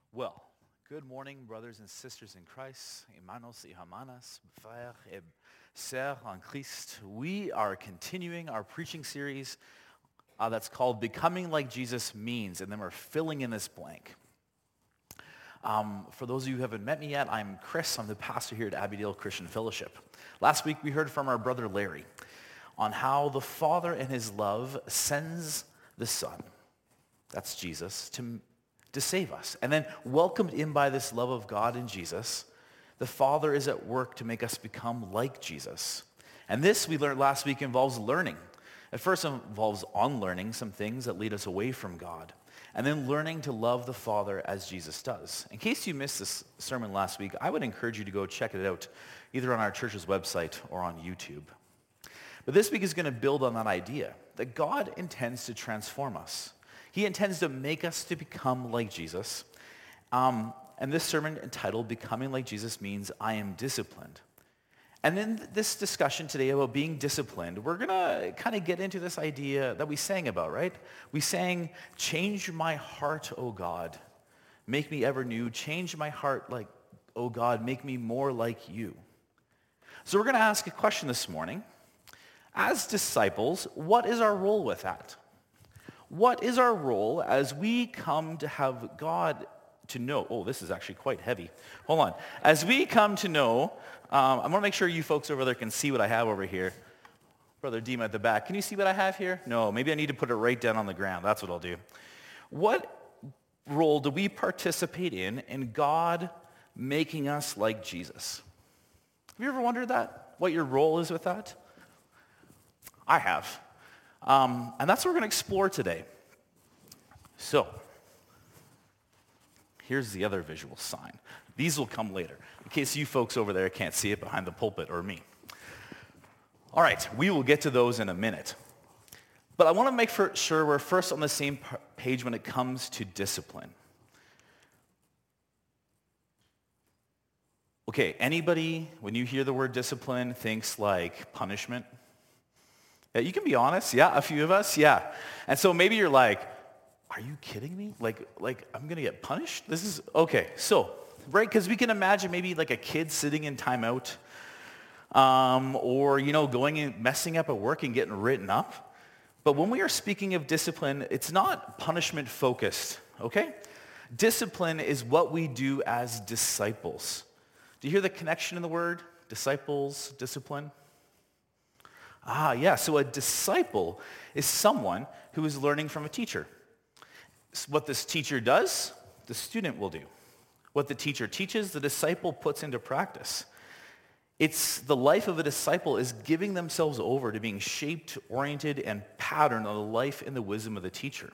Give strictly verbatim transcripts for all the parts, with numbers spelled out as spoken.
Well, good morning, brothers and sisters in Christ, hermanos y hermanas, frères et sœurs en Christ. We are continuing our preaching series uh, that's called Becoming Like Jesus Means, and then we're filling in this blank. Um, for those of you who haven't met me yet, I'm Chris. I'm the pastor here at Abbey Christian Fellowship. Last week we heard from our brother Larry on how the Father in his love sends the Son, that's Jesus, to to save us. And then welcomed in by this love of God in Jesus, the Father is at work to make us become like Jesus. And this, we learned last week, involves learning. At first it involves unlearning some things that lead us away from God. And then learning to love the Father as Jesus does. In case you missed this sermon last week, I would encourage you to go check it out, either on our church's website or on YouTube. But this week is going to build on that idea that God intends to transform us. He intends to make us to become like Jesus. Um, and this sermon entitled, Becoming Like Jesus, means I am disciplined. And in this discussion today about being disciplined, we're going to kind of get into this idea that we sang about, right? We sang, change my heart, O God, make me ever new. Change my heart, like, O God, make me more like you. So we're going to ask a question this morning. As disciples, what is our role with that? What is our role as we come to have God to know? Oh, this is actually quite heavy. Hold on. As we come to know, um, I want to make sure you folks over there can see what I have over here. Brother Dima at the back, can you see what I have here? No, maybe I need to put it right down on the ground. That's what I'll do. What role do we participate in in God making us like Jesus? Have you ever wondered that? What your role is with that? I have. Um, and that's what we're going to explore today. So, here's the other visual sign. These will come later, in case you folks over there can't see it behind the pulpit or me. All right, we will get to those in a minute. But I want to make sure we're first on the same page when it comes to discipline. Okay, anybody, when you hear the word discipline, thinks like punishment? Yeah, you can be honest. Yeah, a few of us. Yeah. And so maybe you're like, are you kidding me? Like, like I'm going to get punished? This is, okay. So, right, because we can imagine maybe like a kid sitting in timeout um, or, you know, going and messing up at work and getting written up. But when we are speaking of discipline, it's not punishment focused, okay? Discipline is what we do as disciples. Do you hear the connection in the word? Disciples, discipline? Ah, yeah, so a disciple is someone who is learning from a teacher. What this teacher does, the student will do. What the teacher teaches, the disciple puts into practice. It's the life of a disciple is giving themselves over to being shaped, oriented, and patterned on the life and the wisdom of the teacher.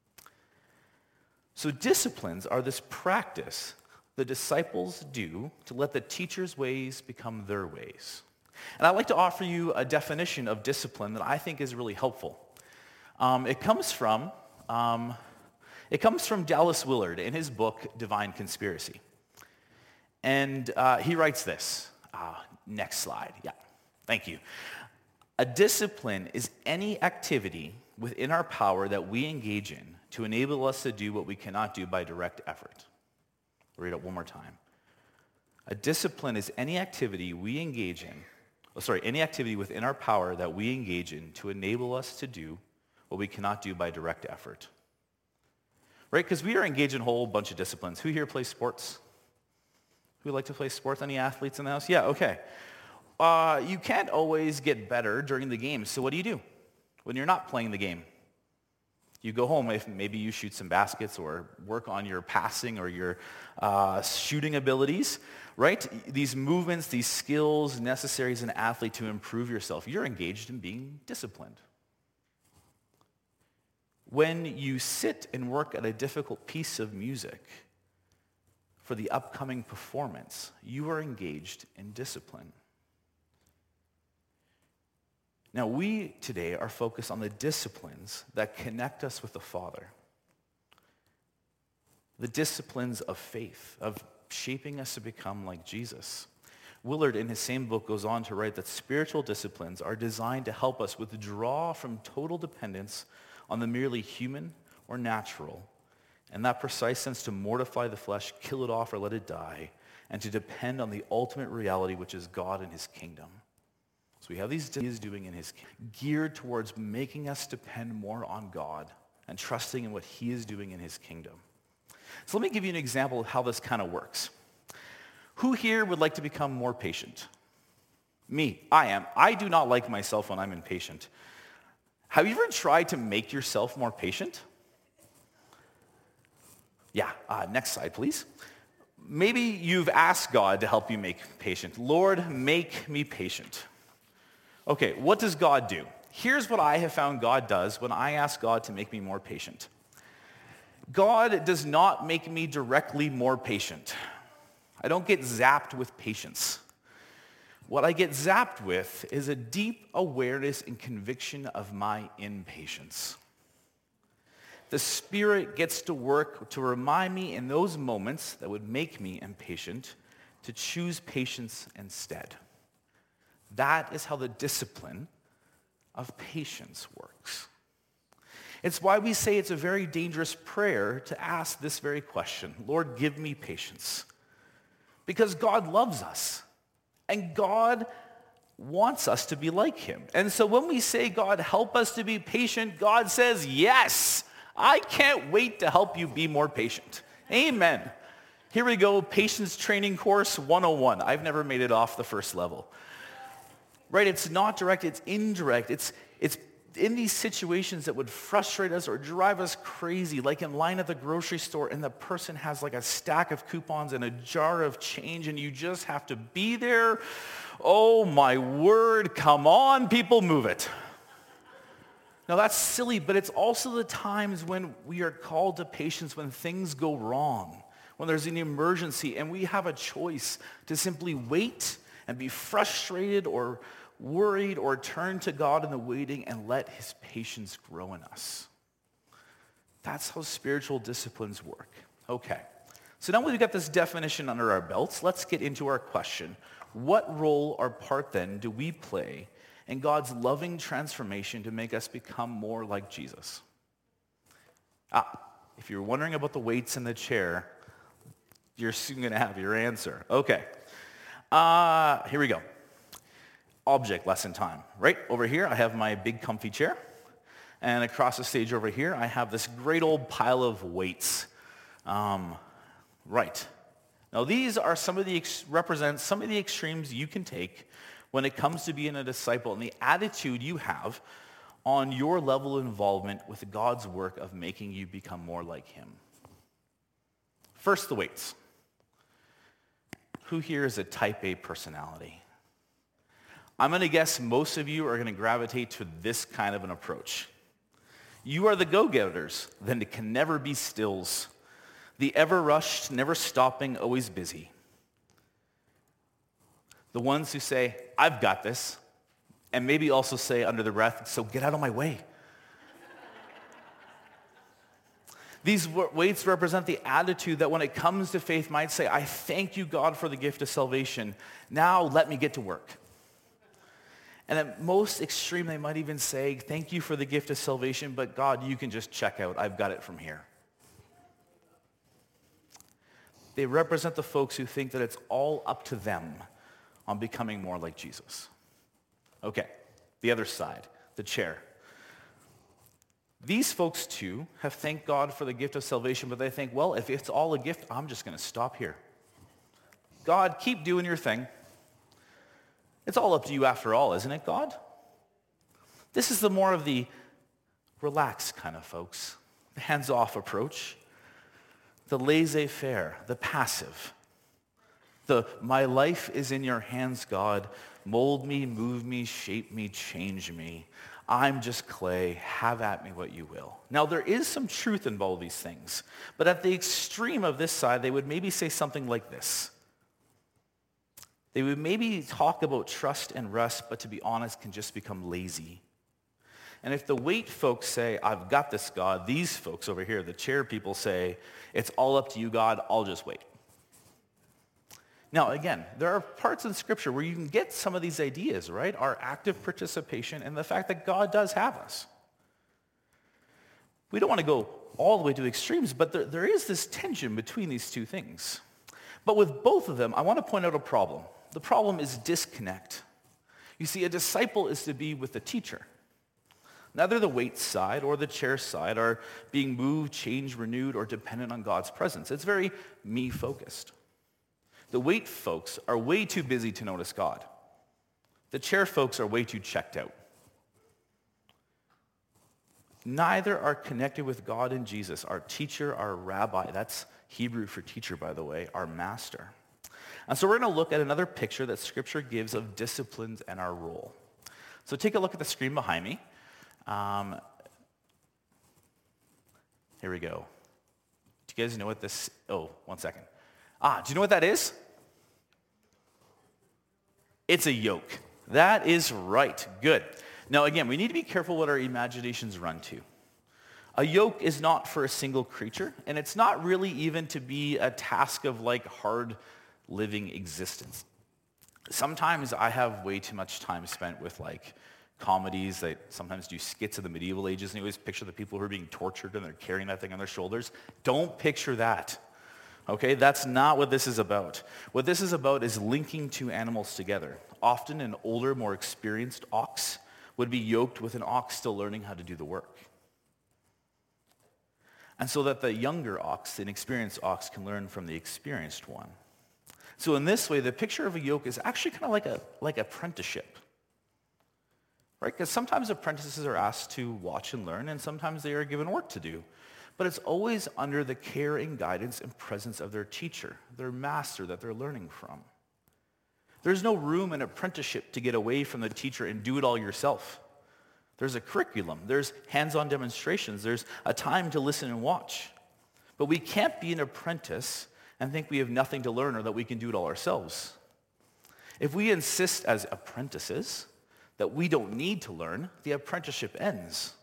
So disciplines are this practice the disciples do to let the teacher's ways become their ways. And I'd like to offer you a definition of discipline that I think is really helpful. Um, it comes from um, it comes from Dallas Willard in his book, Divine Conspiracy. And uh, he writes this. Uh, next slide. Yeah, thank you. A discipline is any activity within our power that we engage in to enable us to do what we cannot do by direct effort. I'll read it one more time. A discipline is any activity we engage in Oh, sorry, any activity within our power that we engage in to enable us to do what we cannot do by direct effort. Right? Because we are engaged in a whole bunch of disciplines. Who here plays sports? Who would like to play sports? Any athletes in the house? Yeah, okay. Uh, you can't always get better during the game, so what do you do when you're not playing the game? You go home, if maybe you shoot some baskets or work on your passing or your uh, shooting abilities, right? These movements, these skills necessary as an athlete to improve yourself. You're engaged in being disciplined. When you sit and work at a difficult piece of music for the upcoming performance, you are engaged in discipline. Now, we today are focused on the disciplines that connect us with the Father. The disciplines of faith, of shaping us to become like Jesus. Willard, in his same book, goes on to write that spiritual disciplines are designed to help us withdraw from total dependence on the merely human or natural In that precise sense, to mortify the flesh, kill it off or let it die, and to depend on the ultimate reality, which is God and his kingdom. So we have these he is doing in his kingdom, geared towards making us depend more on God and trusting in what he is doing in his kingdom. So let me give you an example of how this kind of works. Who here would like to become more patient? Me, I am. I do not like myself when I'm impatient. Have you ever tried to make yourself more patient? Yeah, uh, next slide, please. Maybe you've asked God to help you make patient. Lord, make me patient. Okay, what does God do? Here's what I have found God does when I ask God to make me more patient. God does not make me directly more patient. I don't get zapped with patience. What I get zapped with is a deep awareness and conviction of my impatience. The Spirit gets to work to remind me in those moments that would make me impatient to choose patience instead. That is how the discipline of patience works. It's why we say it's a very dangerous prayer to ask this very question, Lord, give me patience. Because God loves us, and God wants us to be like him. And so when we say, God, help us to be patient, God says, yes, I can't wait to help you be more patient. Amen. Here we go, Patience Training Course one oh one. I've never made it off the first level. Right, it's not direct, it's indirect. It's, it's in these situations that would frustrate us or drive us crazy, like in line at the grocery store and the person has like a stack of coupons and a jar of change and you just have to be there. Oh my word, come on, people, move it. Now that's silly, but it's also the times when we are called to patience when things go wrong, when there's an emergency and we have a choice to simply wait and be frustrated or worried or turn to God in the waiting and let his patience grow in us. That's how spiritual disciplines work. Okay, so now we've got this definition under our belts, let's get into our question. What role or part then do we play in God's loving transformation to make us become more like Jesus? Ah, if you're wondering about the weights in the chair, you're soon going to have your answer. Okay, uh, here we go. Object lesson time. Right over here, I have my big comfy chair. And across the stage over here, I have this great old pile of weights. Um, right. Now these are some of the, ex- represent some of the extremes you can take when it comes to being a disciple and the attitude you have on your level of involvement with God's work of making you become more like him. First, the weights. Who here is a type A personality? I'm going to guess most of you are going to gravitate to this kind of an approach. You are the go-getters, then it can never be stills. The ever-rushed, never stopping, always busy. The ones who say, I've got this, and maybe also say under their breath, so get out of my way. These weights represent the attitude that when it comes to faith might say, I thank you, God, for the gift of salvation. Now let me get to work. And at most extreme, they might even say, thank you for the gift of salvation, but God, you can just check out. I've got it from here. They represent the folks who think that it's all up to them on becoming more like Jesus. Okay, the other side, the chair. These folks too have thanked God for the gift of salvation, but they think, well, if it's all a gift, I'm just going to stop here. God, keep doing your thing. It's all up to you after all, isn't it, God? This is the more of the relaxed kind of folks, the hands-off approach, the laissez-faire, the passive, the my life is in your hands, God. Mold me, move me, shape me, change me. I'm just clay. Have at me what you will. Now, there is some truth in all these things, but at the extreme of this side, they would maybe say something like this. They would maybe talk about trust and rest, but to be honest, can just become lazy. And if the wait folks say, I've got this, God, these folks over here, the chair people say, it's all up to you, God, I'll just wait. Now, again, there are parts in Scripture where you can get some of these ideas, right? Our active participation and the fact that God does have us. We don't want to go all the way to extremes, but there, there is this tension between these two things. But with both of them, I want to point out a problem. The problem is disconnect. You see, a disciple is to be with the teacher. Neither the weight side or the chair side are being moved, changed, renewed, or dependent on God's presence. It's very me-focused. The weight folks are way too busy to notice God. The chair folks are way too checked out. Neither are connected with God and Jesus, our teacher, our rabbi. That's Hebrew for teacher, by the way, our master. And so we're going to look at another picture that Scripture gives of disciplines and our role. So take a look at the screen behind me. Um, here we go. Do you guys know what this, oh, one second. Ah, do you know what that is? It's a yoke. That is right. Good. Now, again, we need to be careful what our imaginations run to. A yoke is not for a single creature, and it's not really even to be a task of like hard living existence. Sometimes I have way too much time spent with like comedies that sometimes do skits of the medieval ages, and you always picture the people who are being tortured and they're carrying that thing on their shoulders. Don't picture that. Okay, that's not what this is about. What this is about is linking two animals together. Often an older, more experienced ox would be yoked with an ox still learning how to do the work. And so that the younger ox, the inexperienced ox, can learn from the experienced one. So in this way, the picture of a yoke is actually kind of like a like apprenticeship. Right? Because sometimes apprentices are asked to watch and learn, and sometimes they are given work to do. But it's always under the care and guidance and presence of their teacher, their master that they're learning from. There's no room in apprenticeship to get away from the teacher and do it all yourself. There's a curriculum. There's hands-on demonstrations. There's a time to listen and watch. But we can't be an apprentice and think we have nothing to learn or that we can do it all ourselves. If we insist as apprentices that we don't need to learn, the apprenticeship ends.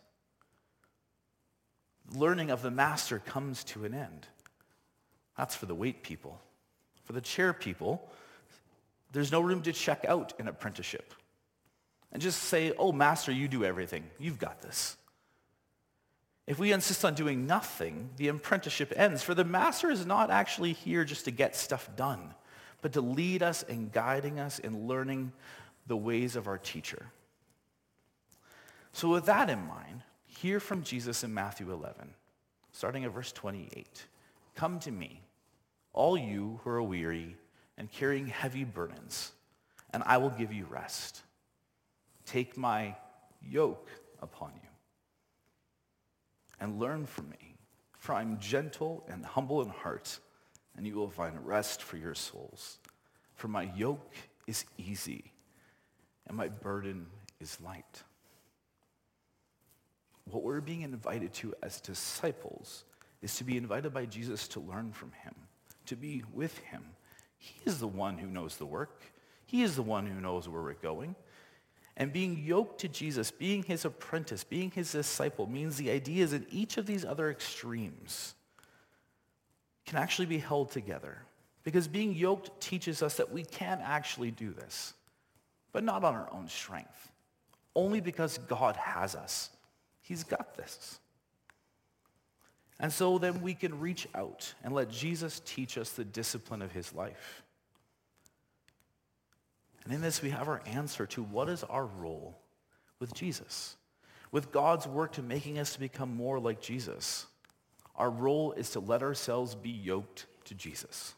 Learning of the master comes to an end. That's for the weight people. For the chair people, there's no room to check out an apprenticeship and just say, oh, master, you do everything. You've got this. If we insist on doing nothing, the apprenticeship ends. For the master is not actually here just to get stuff done, but to lead us and guiding us in learning the ways of our teacher. So with that in mind, hear from Jesus in Matthew eleven, starting at verse twenty-eight. Come to me, all you who are weary and carrying heavy burdens, and I will give you rest. Take my yoke upon you and learn from me, for I am gentle and humble in heart, and you will find rest for your souls. For my yoke is easy and my burden is light. What we're being invited to as disciples is to be invited by Jesus to learn from him, to be with him. He is the one who knows the work. He is the one who knows where we're going. And being yoked to Jesus, being his apprentice, being his disciple, means the ideas in each of these other extremes can actually be held together. Because being yoked teaches us that we can actually do this, but not on our own strength. Only because God has us. He's got this. And so then we can reach out and let Jesus teach us the discipline of his life. And in this we have our answer to what is our role with Jesus. With God's work to making us to become more like Jesus, our role is to let ourselves be yoked to Jesus.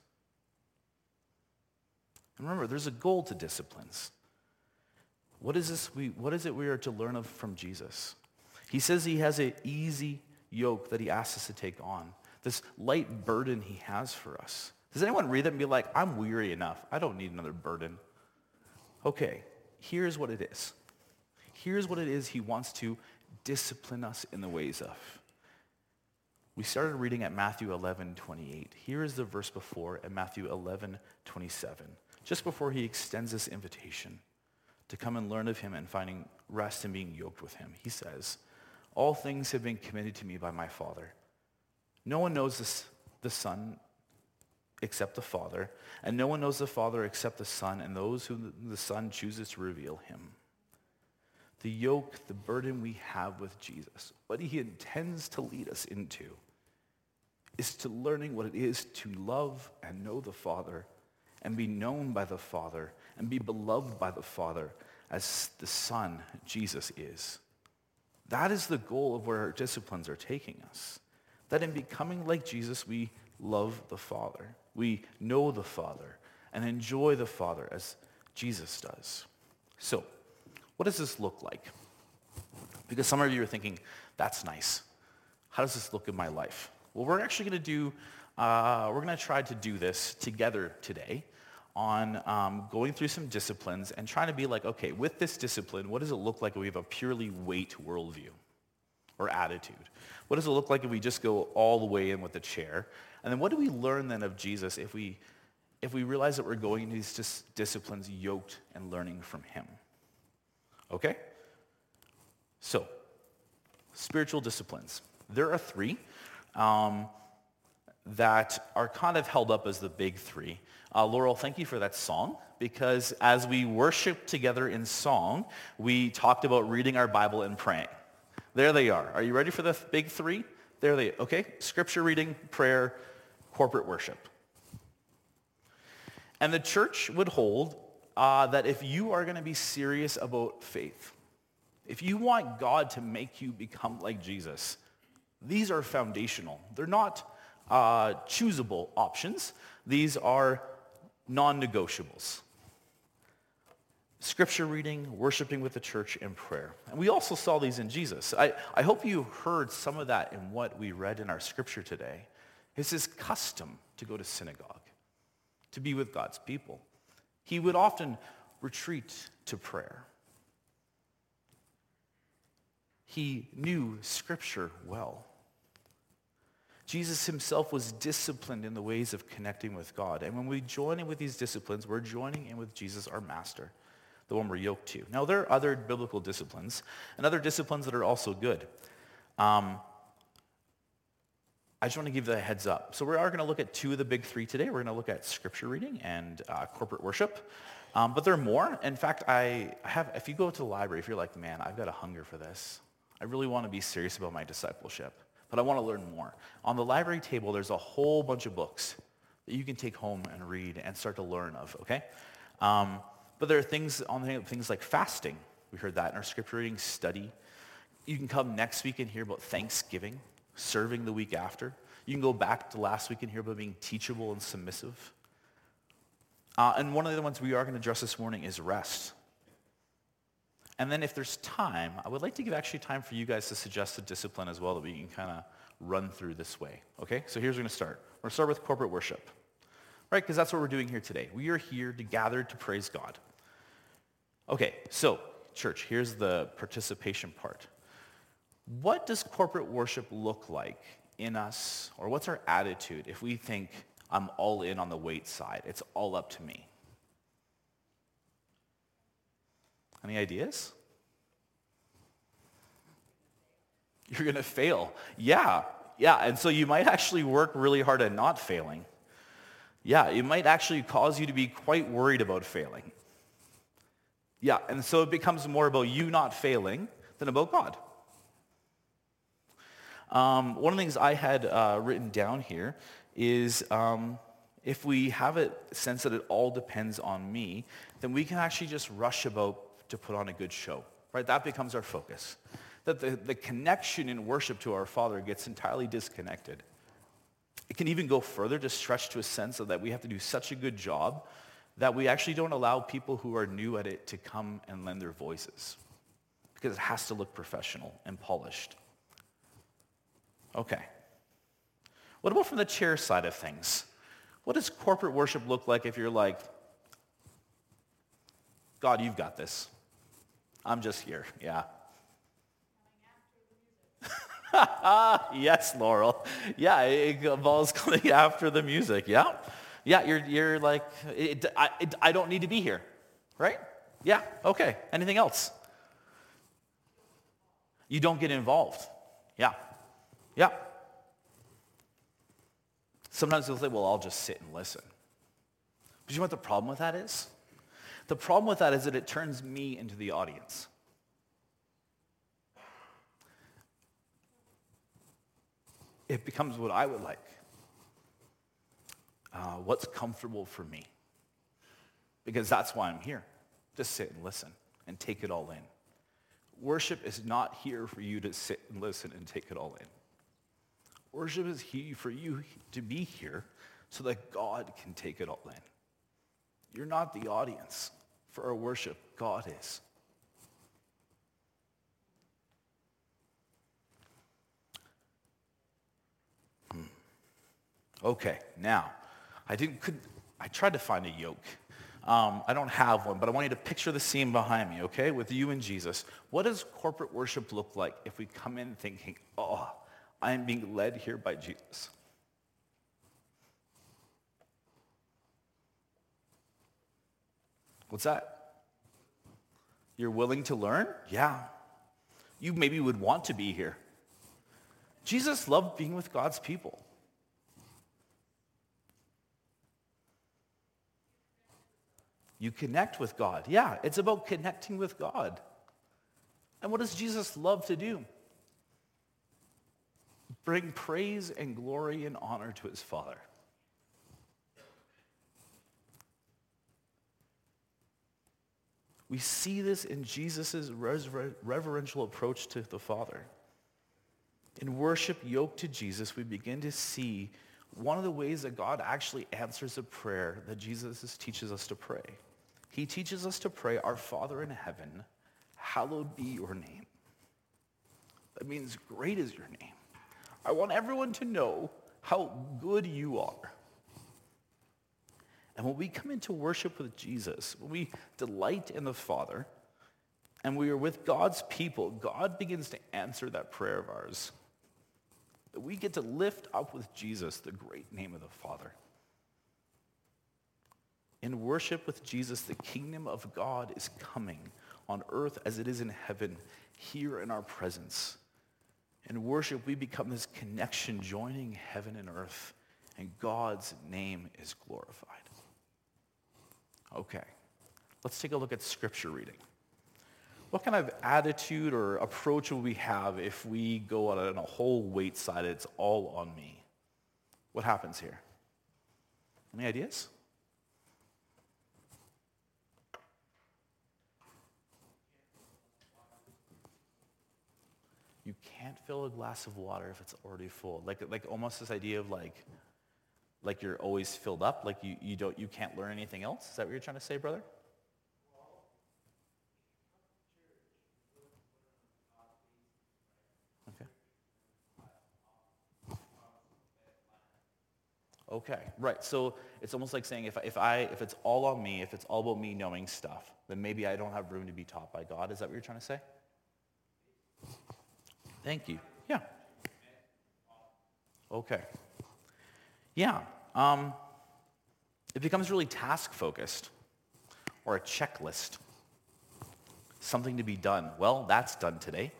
And remember, there's a goal to disciplines. What is this we, what is it we are to learn of from Jesus? He says he has an easy yoke that he asks us to take on, this light burden he has for us. Does anyone read that and be like, I'm weary enough. I don't need another burden. Okay, here's what it is. Here's what it is he wants to discipline us in the ways of. We started reading at Matthew eleven twenty-eight. Here is the verse before at Matthew eleven twenty-seven, just before he extends this invitation to come and learn of him and finding rest and being yoked with him. He says, all things have been committed to me by my Father. No one knows this, the Son except the Father, and no one knows the Father except the Son, and those whom the Son chooses to reveal him. The yoke, the burden we have with Jesus, what he intends to lead us into, is to learning what it is to love and know the Father and be known by the Father and be beloved by the Father as the Son, Jesus, is. That is the goal of where our disciplines are taking us. That in becoming like Jesus, we love the Father. We know the Father and enjoy the Father as Jesus does. So, what does this look like? Because some of you are thinking, that's nice. How does this look in my life? Well, we're actually going to do, uh, we're going to try to do this together today on um, going through some disciplines and trying to be like, okay, with this discipline, what does it look like if we have a purely weight worldview or attitude? What does it look like if we just go all the way in with the chair? And then what do we learn then of Jesus if we if we realize that we're going into these dis- disciplines yoked and learning from him? Okay? So, spiritual disciplines. There are three um, that are kind of held up as the big three. Uh, Laurel, thank you for that song, because as we worship together in song, we talked about reading our Bible and praying. There they are. Are you ready for the th- big three? There they are. Okay? Scripture reading, prayer, corporate worship. And the church would hold uh, that if you are going to be serious about faith, if you want God to make you become like Jesus, these are foundational. They're not uh, choosable options. These are non-negotiables. Scripture reading, worshiping with the church, and prayer. And we also saw these in Jesus. I, I hope you heard some of that in what we read in our scripture today. It's his custom to go to synagogue, to be with God's people. He would often retreat to prayer. He knew Scripture well. Jesus himself was disciplined in the ways of connecting with God. And when we join in with these disciplines, we're joining in with Jesus, our master, the one we're yoked to. Now, there are other biblical disciplines and other disciplines that are also good. Um, I just want to give you a heads up. So we are going to look at two of the big three today. We're going to look at scripture reading and uh, corporate worship. Um, but there are more. In fact, I have. If you go to the library, if you're like, man, I've got a hunger for this. I really want to be serious about my discipleship, but I want to learn more. On the library table, there's a whole bunch of books that you can take home and read and start to learn of, okay? Um, but there are things on the things like fasting. We heard that in our scripture reading study. You can come next week and hear about Thanksgiving, serving the week after. You can go back to last week and hear about being teachable and submissive. Uh, and one of the ones we are going to address this morning is rest. And then if there's time, I would like to give actually time for you guys to suggest a discipline as well that we can kind of run through this way. Okay? So here's where we're going to start. We're going to start with corporate worship. Right? Because that's what we're doing here today. We are here to gather to praise God. Okay, so church, here's the participation part. What does corporate worship look like in us, or what's our attitude if we think I'm all in on the weight side? It's all up to me. Any ideas? You're going to fail. Yeah, yeah. And so you might actually work really hard at not failing. Yeah, it might actually cause you to be quite worried about failing. Yeah, and so it becomes more about you not failing than about God. Um, one of the things I had uh, written down here is um, if we have a sense that it all depends on me, then we can actually just rush about to put on a good show, right? That becomes our focus. That the, the connection in worship to our Father gets entirely disconnected. It can even go further to stretch to a sense of that we have to do such a good job that we actually don't allow people who are new at it to come and lend their voices, because it has to look professional and polished. Okay. What about from the chair side of things? What does corporate worship look like if you're like, God, you've got this. I'm just here. Yeah. Yes, Laurel. Yeah, it involves coming after the music. Yeah. Yeah, you're you're like, it, I, it, I don't need to be here. Right? Yeah, okay. Anything else? You don't get involved. Yeah. Yeah. Sometimes they'll say, well, I'll just sit and listen. But you know what the problem with that is? The problem with that is that it turns me into the audience. It becomes what I would like. what's comfortable for me. Because that's why I'm here, to sit and listen and take it all in. Worship is not here for you to sit and listen and take it all in. Worship is here for you to be here so that God can take it all in. You're not the audience for our worship. God is. Hmm. Okay, now, I didn't. Could, I tried to find a yoke. Um, I don't have one, but I want you to picture the scene behind me, okay, with you and Jesus. What does corporate worship look like if we come in thinking, oh, I am being led here by Jesus? What's that? You're willing to learn? Yeah. You maybe would want to be here. Jesus loved being with God's people. You connect with God. Yeah, it's about connecting with God. And what does Jesus love to do? Bring praise and glory and honor to his Father. We see this in Jesus' reverential approach to the Father. In worship yoked to Jesus, we begin to see one of the ways that God actually answers a prayer that Jesus teaches us to pray. He teaches us to pray, "Our Father in heaven, hallowed be your name." That means great is your name. I want everyone to know how good you are. And when we come into worship with Jesus, when we delight in the Father, and we are with God's people, God begins to answer that prayer of ours. That we get to lift up with Jesus the great name of the Father. In worship with Jesus, the kingdom of God is coming on earth as it is in heaven, here in our presence. In worship, we become this connection joining heaven and earth, and God's name is glorified. Okay, let's take a look at scripture reading. What kind of attitude or approach will we have if we go on a whole weight side, it's all on me? What happens here? Any ideas? You can't fill a glass of water if it's already full. Like, like almost this idea of like, like you're always filled up, like you, you don't you can't learn anything else. Is that what you're trying to say, brother? Okay. Okay, right. So it's almost like saying if if I if it's all on me, if it's all about me knowing stuff, then maybe I don't have room to be taught by God. Is that what you're trying to say? Thank you. Yeah. Okay. Yeah. Um, it becomes really task-focused or a checklist. Something to be done. Well, that's done today.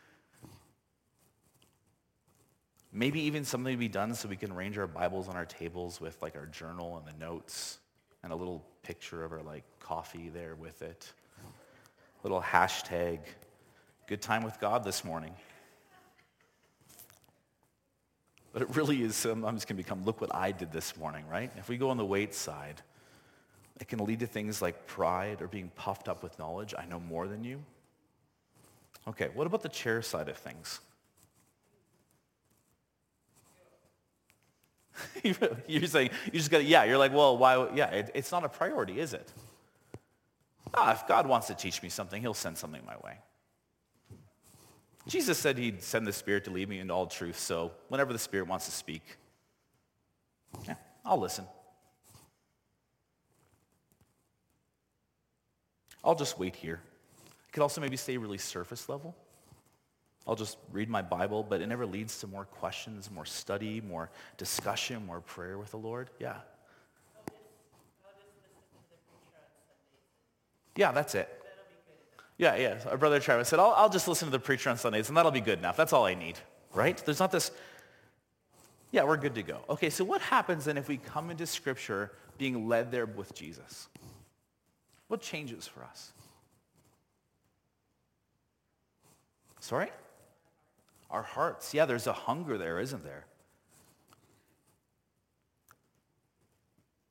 Maybe even something to be done so we can arrange our Bibles on our tables with like our journal and the notes and a little picture of our like coffee there with it. Little hashtag, good time with God this morning. But it really is sometimes can become, look what I did this morning, right? If we go on the weight side, it can lead to things like pride or being puffed up with knowledge. I know more than you. Okay, what about the chair side of things? You're saying, you just got to, yeah, you're like, well, why, yeah, it, it's not a priority, is it? Ah, if God wants to teach me something, he'll send something my way. Jesus said he'd send the Spirit to lead me into all truth, so whenever the Spirit wants to speak, yeah, I'll listen. I'll just wait here. I could also maybe stay really surface level. I'll just read my Bible, but it never leads to more questions, more study, more discussion, more prayer with the Lord. Yeah. Yeah, that's it. Yeah, yeah. Our brother Travis said, I'll, I'll just listen to the preacher on Sundays, and that'll be good enough. That's all I need, right? There's not this, yeah, we're good to go. Okay, so what happens then if we come into Scripture being led there with Jesus? What changes for us? Sorry? Our hearts. Yeah, there's a hunger there, isn't there?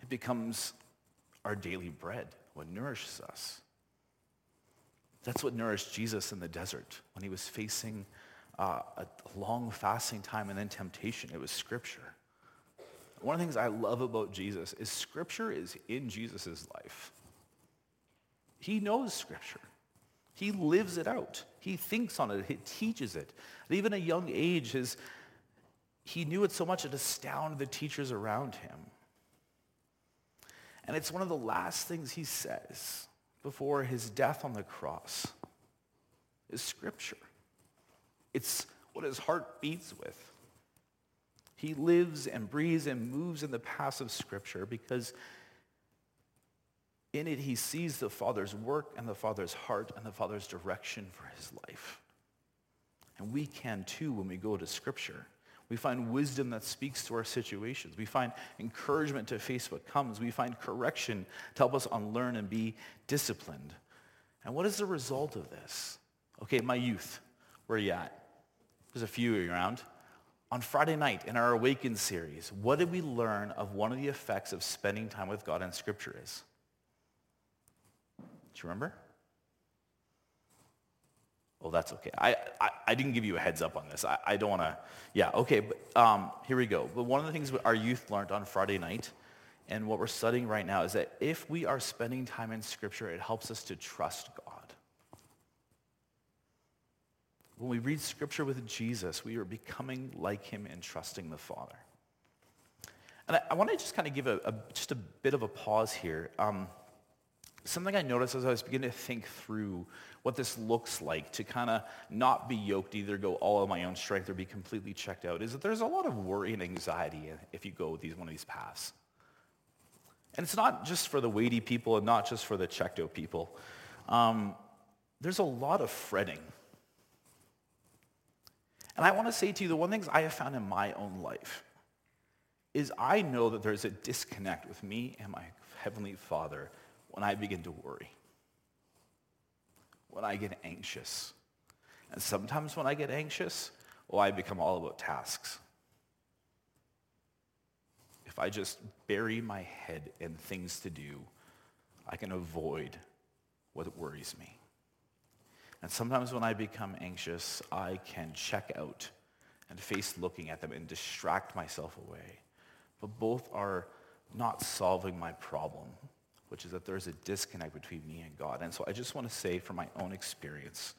It becomes our daily bread, what nourishes us. That's what nourished Jesus in the desert when he was facing uh, a long fasting time and then temptation. It was Scripture. One of the things I love about Jesus is Scripture is in Jesus' life. He knows Scripture. He lives it out. He thinks on it. He teaches it. At even a young age, his, he knew it so much it astounded the teachers around him. And it's one of the last things he says before his death on the cross is Scripture. It's what his heart beats with. He lives and breathes and moves in the paths of Scripture because in it he sees the Father's work and the Father's heart and the Father's direction for his life. And we can too when we go to Scripture. We find wisdom that speaks to our situations. We find encouragement to face what comes. We find correction to help us unlearn and be disciplined. And what is the result of this? Okay, my youth, where are you at? There's a few of you around. On Friday night in our Awaken series, what did we learn of one of the effects of spending time with God in Scripture is? Do you remember? Oh, that's okay. I, I, I didn't give you a heads up on this. I, I don't want to, yeah, okay, but um, here we go. But one of the things our youth learned on Friday night and what we're studying right now is that if we are spending time in Scripture, it helps us to trust God. When we read Scripture with Jesus, we are becoming like him and trusting the Father. And I, I want to just kind of give a, a just a bit of a pause here. Um, something I noticed as I was beginning to think through what this looks like to kind of not be yoked, either go all of my own strength or be completely checked out, is that there's a lot of worry and anxiety if you go these one of these paths. And it's not just for the weighty people and not just for the checked out people. Um, there's a lot of fretting. And I want to say to you, the one thing I have found in my own life is I know that there's a disconnect with me and my Heavenly Father when I begin to worry, when I get anxious. And sometimes when I get anxious, well, I become all about tasks. If I just bury my head in things to do, I can avoid what worries me. And sometimes when I become anxious, I can check out and face looking at them and distract myself away. But both are not solving my problem, which is that there's a disconnect between me and God. And so I just want to say from my own experience,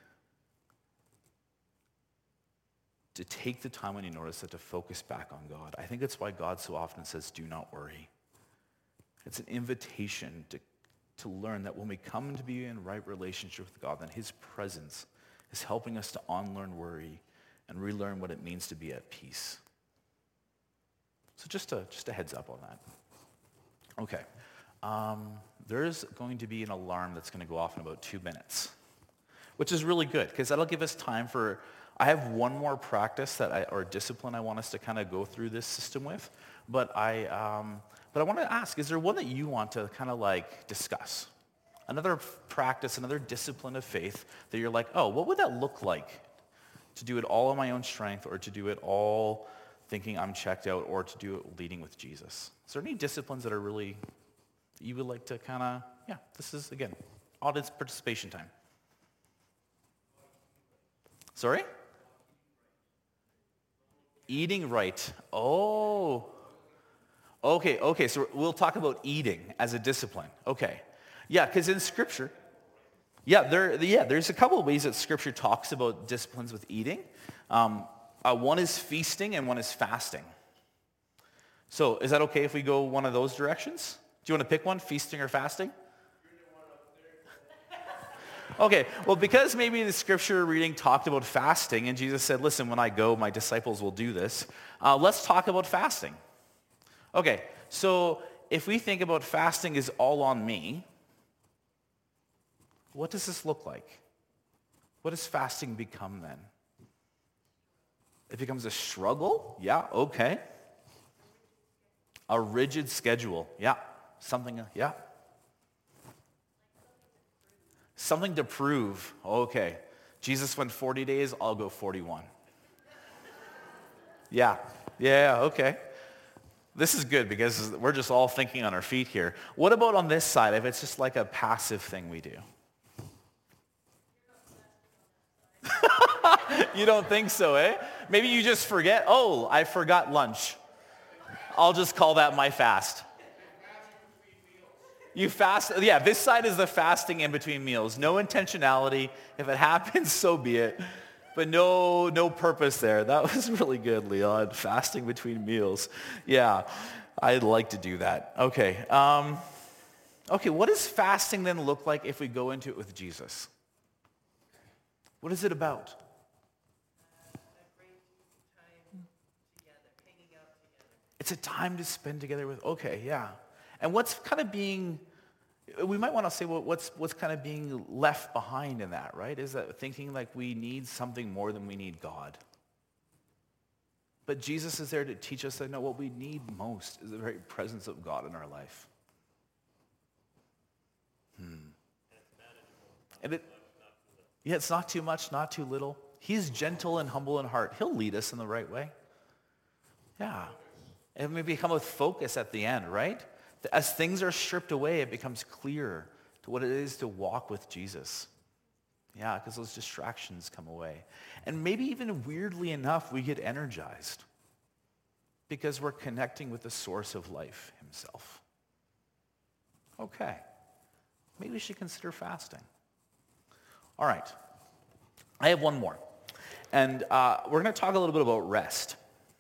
to take the time when you notice that to focus back on God. I think it's why God so often says, do not worry. It's an invitation to to learn that when we come to be in right relationship with God, then his presence is helping us to unlearn worry and relearn what it means to be at peace. So just a, just a heads up on that. Okay. Um, there's going to be an alarm that's going to go off in about two minutes, which is really good because that'll give us time for, I have one more practice that I, or discipline I want us to kind of go through this system with, but I, um, But I want to ask, is there one that you want to kind of like discuss? Another practice, another discipline of faith that you're like, oh, what would that look like? To do it all on my own strength or to do it all thinking I'm checked out or to do it leading with Jesus? Is there any disciplines that are really, that you would like to kind of, yeah, this is, again, audience participation time. Sorry? Eating right. Oh, Okay, okay, so we'll talk about eating as a discipline. Okay. Yeah, because in Scripture, yeah, there, yeah, there's a couple of ways that Scripture talks about disciplines with eating. Um, uh, one is feasting and one is fasting. So is that okay if we go one of those directions? Do you want to pick one, feasting or fasting? Okay, well, because maybe the Scripture reading talked about fasting and Jesus said, listen, when I go, my disciples will do this. Uh, let's talk about fasting. Okay, so if we think about fasting is all on me, what does this look like? What does fasting become then? It becomes a struggle? Yeah, okay. A rigid schedule? Yeah, something, yeah. Something to prove. Okay, Jesus went forty days, I'll go forty-one. Yeah, yeah, okay. This is good because we're just all thinking on our feet here. What about on this side if it's just like a passive thing we do? You don't think so, eh? Maybe you just forget, oh, I forgot lunch. I'll just call that my fast. You fast, yeah, this side is the fasting in between meals. No intentionality. If it happens, so be it. But no no purpose there. That was really good, Leon. Fasting between meals. Yeah, I'd like to do that. Okay. Um, okay, what does fasting then look like if we go into it with Jesus? What is it about? It's a time to spend together with, okay, yeah. And what's kind of being, we might want to say well, what's what's kind of being left behind in that, right? Is that thinking like we need something more than we need God. But Jesus is there to teach us that no, what we need most is the very presence of God in our life. Hmm. And it, yeah, it's not too much, not too little. He's gentle and humble in heart. He'll lead us in the right way. Yeah. And we become with focus at the end, right? As things are stripped away, it becomes clear to what it is to walk with Jesus. Yeah, because those distractions come away. And maybe even weirdly enough, we get energized because we're connecting with the source of life himself. Okay. Maybe we should consider fasting. All right. I have one more. And uh, we're going to talk a little bit about rest.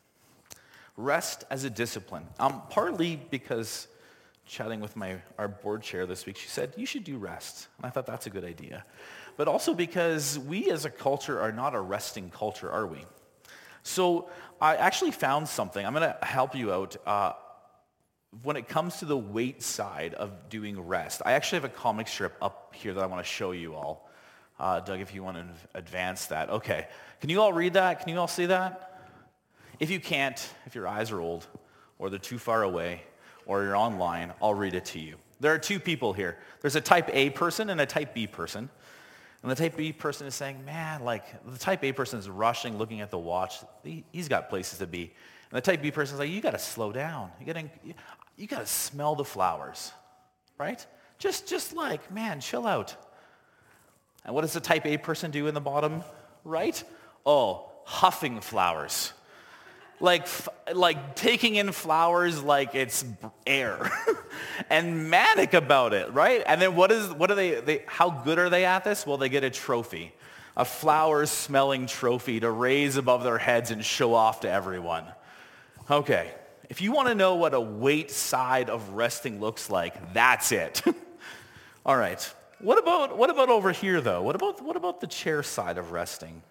Rest as a discipline. Um, partly because chatting with my our board chair this week, she said, you should do rest. And I thought that's a good idea. But also because we as a culture are not a resting culture, are we? So I actually found something. I'm going to help you out. Uh, when it comes to the weight side of doing rest, I actually have a comic strip up here that I want to show you all. Uh, Doug, if you want to advance that. Okay. Can you all read that? Can you all see that? If you can't, if your eyes are old, or they're too far away, or you're online, I'll read it to you. There are two people here. There's a type A person and a type B person. And the type B person is saying, man, like, the type A person is rushing, looking at the watch. He, he's got places to be. And the type B person is like, you got to slow down. You got to you got to smell the flowers, right? Just, just like, man, chill out. And what does the type A person do in the bottom right? Oh, huffing flowers. Like, like taking in flowers like it's air and manic about it, right? And then what is, what are they, they, how good are they at this? Well, they get a trophy, a flower-smelling trophy to raise above their heads and show off to everyone. Okay, if you want to know what a weight side of resting looks like, that's it. All right, what about, what about over here though? What about, what about the chair side of resting?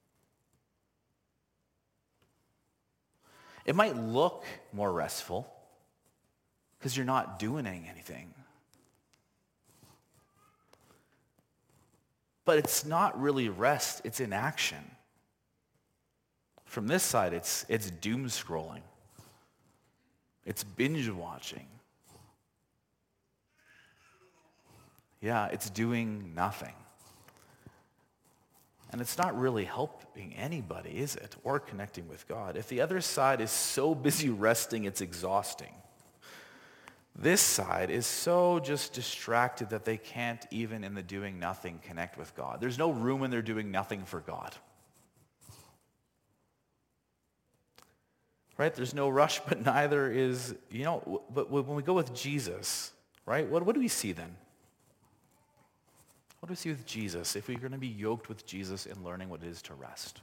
It might look more restful because you're not doing anything. But it's not really rest, it's inaction. From this side, it's, it's doom scrolling. It's binge watching. Yeah, it's doing nothing. And it's not really helping anybody, is it? Or connecting with God. If the other side is so busy resting, it's exhausting. This side is so just distracted that they can't even in the doing nothing connect with God. There's no room when they're doing nothing for God. Right? There's no rush, but neither is, you know, but when we go with Jesus, right? What, what do we see then? What do we see with Jesus if we're going to be yoked with Jesus in learning what it is to rest?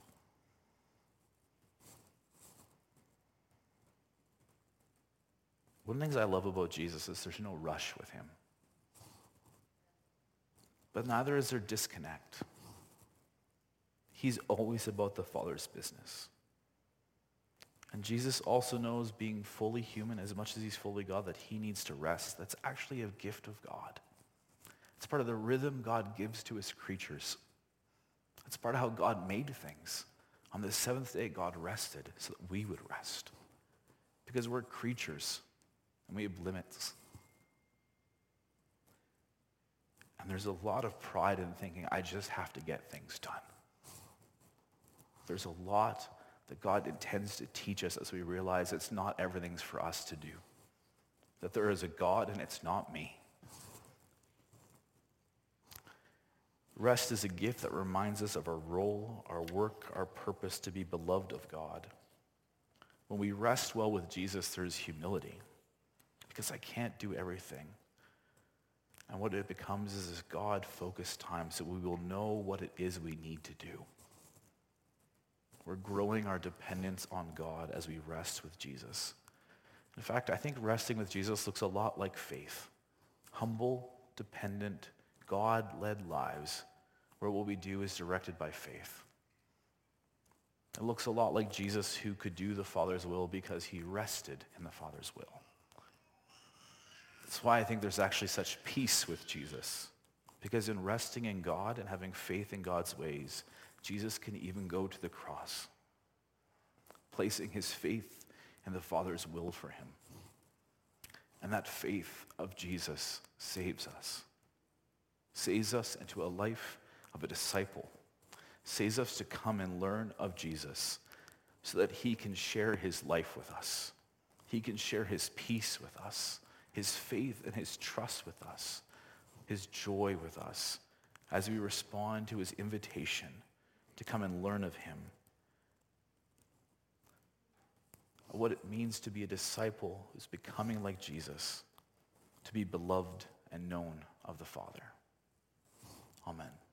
One of the things I love about Jesus is there's no rush with him. But neither is there disconnect. He's always about the Father's business. And Jesus also knows, being fully human as much as he's fully God, that he needs to rest. That's actually a gift of God. It's part of the rhythm God gives to his creatures. It's part of how God made things. On the seventh day, God rested so that we would rest. Because we're creatures and we have limits. And there's a lot of pride in thinking, I just have to get things done. There's a lot that God intends to teach us as we realize it's not everything's for us to do. That there is a God and it's not me. Rest is a gift that reminds us of our role, our work, our purpose to be beloved of God. When we rest well with Jesus, there's humility, because I can't do everything. And what it becomes is this God-focused time so we will know what it is we need to do. We're growing our dependence on God as we rest with Jesus. In fact, I think resting with Jesus looks a lot like faith. Humble, dependent, God-led lives where what we do is directed by faith. It looks a lot like Jesus, who could do the Father's will because he rested in the Father's will. That's why I think there's actually such peace with Jesus. Because in resting in God and having faith in God's ways, Jesus can even go to the cross, placing his faith in the Father's will for him. And that faith of Jesus saves us. Saves us into a life of a disciple. Saves us to come and learn of Jesus so that he can share his life with us. He can share his peace with us, his faith and his trust with us, his joy with us as we respond to his invitation to come and learn of him. What it means to be a disciple is becoming like Jesus, to be beloved and known of the Father. Amen.